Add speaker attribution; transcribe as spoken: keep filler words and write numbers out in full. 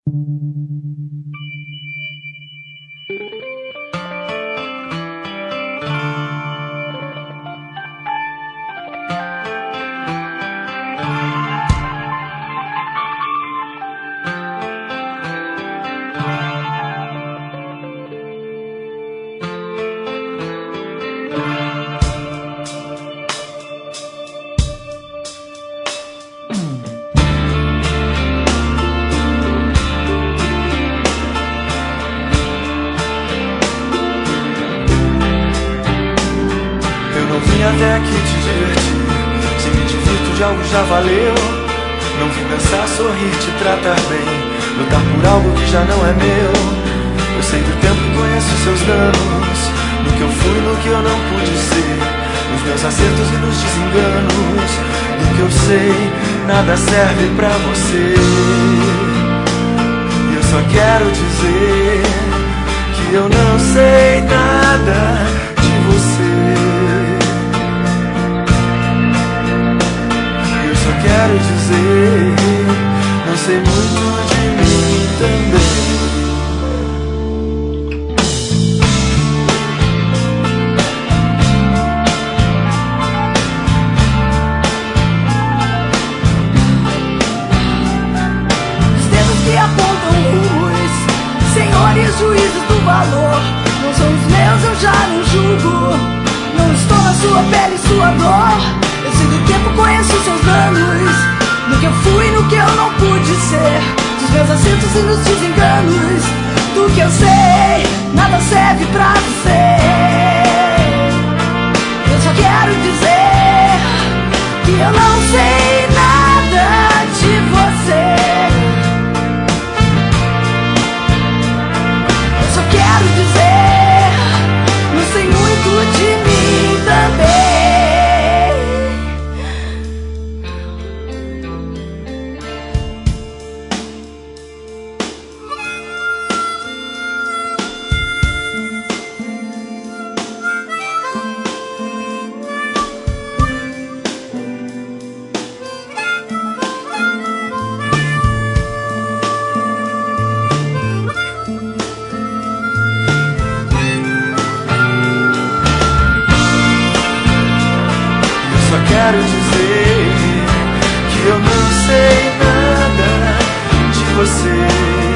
Speaker 1: Até aqui te divertir, se me divirto de algo já valeu. Não vim dançar, sorrir, te tratar bem, lutar por algo que já não é meu. Eu sei do tempo, conheço seus danos, no que eu fui, no que eu não pude ser, nos meus acertos e nos desenganos. Do que eu sei, nada serve pra você. E eu só quero dizer que eu não sei nada de você. Quero dizer, não sei muito de mim também.
Speaker 2: Os dedos que apontam rumos, senhores juízes do valor, não são os meus, eu já não julgo. Não estou na sua pele, sua dor. Eu sei do tempo, conheço seus danos, no que eu fui, no que eu não pude ser, dos meus acertos e nos desenganos. Do que eu sei, nada serve pra você. Eu só quero dizer que eu não sei nada de você. Eu só quero dizer, não sei muito de mim também.
Speaker 1: Quero dizer que eu não sei nada de você.